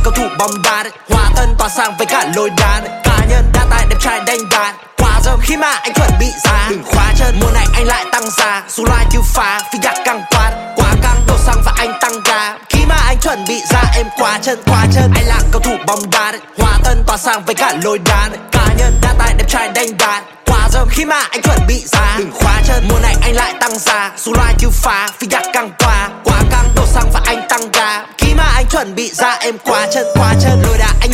cầu thủ bóng đá đấy, hóa thân tỏa sáng với cả lối đá đấy. Cá nhân đa tài đẹp trai đánh đàn quá dâm khi mà anh chuẩn bị ra. Đừng khóa chân mùa này anh lại tăng giá, số like như phá phi nhạc càng quán, quá căng đổ xăng và anh tăng ga. Khi mà anh chuẩn bị ra em quá chân anh là cầu thủ bóng đá đấy, hóa thân tỏa sáng với cả lối đá đấy. Cá nhân đa tài đẹp trai đánh đàn quá dâm khi mà anh chuẩn bị ra. Đừng khóa chân mùa này anh lại tăng giá, số like như phá phi nhạc càng quá căng đổ xăng và anh tăng ga. Khi mà anh chuẩn bị ra em quá chân lối đá anh